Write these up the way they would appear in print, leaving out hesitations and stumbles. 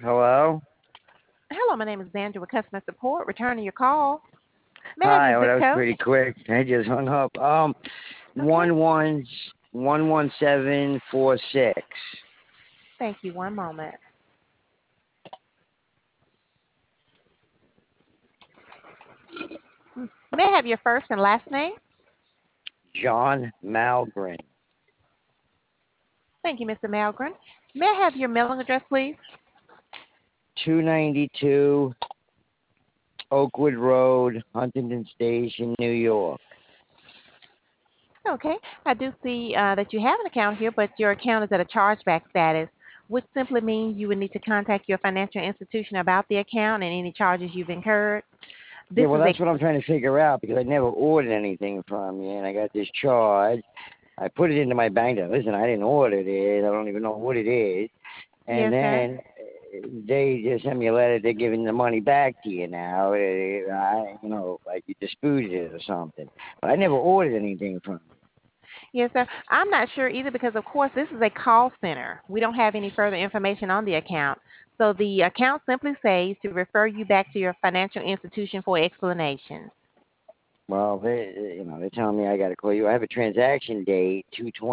Hello? Hello, my name is Sandra with Customer Support, returning your call. May I have Hi, your well, zip that was code? pretty quick. I just hung up. Okay. 11746. Thank you. One moment. May I have your first and last name? John Malgren. Thank you, Mr. Malgren. May I have your mailing address, please? 292 Oakwood Road, Huntington Station, New York. Okay. I do see that you have an account here, but your account is at a chargeback status, which simply means you would need to contact your financial institution about the account and any charges you've incurred. Yeah, This well, is a that's what I'm trying to figure out because I never ordered anything from you, and I got this charge. I put it into my bank. Listen, I didn't order it. I don't even know what it is. And yes, sir. then they just sent me a letter. They're giving the money back to you now. Like you disputed it or something. But I never ordered anything from you. Yes, sir. I'm not sure either because, of course, this is a call center. We don't have any further information on the account. So the account simply says to refer you back to your financial institution for explanation. Well, they're telling me I got to call you. I have a transaction date,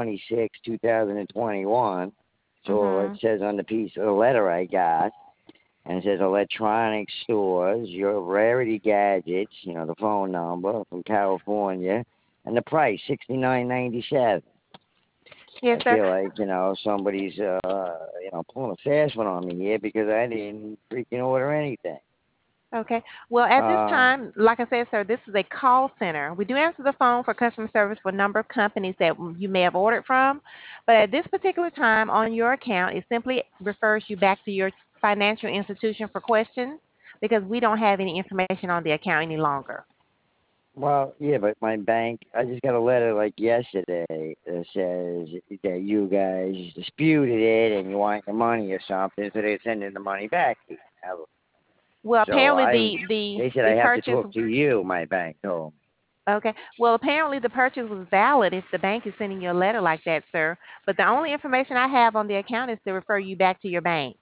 2/26/2021. So it Mhm. says on the piece of the letter I got, and it says electronic stores, your rarity gadgets, the phone number from California, and the price, $69.97. Yes, I sir. feel like, somebody's, pulling a fast one on me here because I didn't freaking order anything. Okay. Well, at this Uh, time, like I said, sir, this is a call center. We do answer the phone for customer service for a number of companies that you may have ordered from, but at this particular time on your account, it simply refers you back to your financial institution for questions because we don't have any information on the account any longer. well, yeah, but my bank, I just got a letter like yesterday that says that you guys disputed it and you want your money or something, so they're sending the money back to you. Well, So apparently the they said the I have to purchase. talk to you, my bank told me. Okay. Well, apparently the purchase was valid if the bank is sending you a letter like that, sir. But the only information I have on the account is to refer you back to your bank.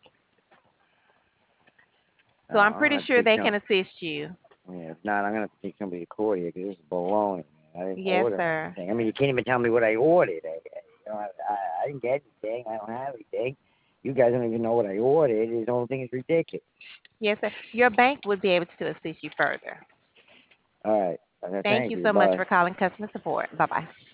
Oh, So I'm I'm gonna pretty have to sure take they some. can assist you. Yeah, if not, I'm gonna have to take somebody to court here because this is baloney. Man. I didn't Yes, order sir. anything. I mean, you can't even tell me what I ordered. I didn't get anything. I don't have anything. You guys don't even know what I ordered. The whole thing is ridiculous. Yes, sir. Your bank would be able to assist you further. All right. Thank Thank you you. so much Bye. for calling customer support. Bye-bye.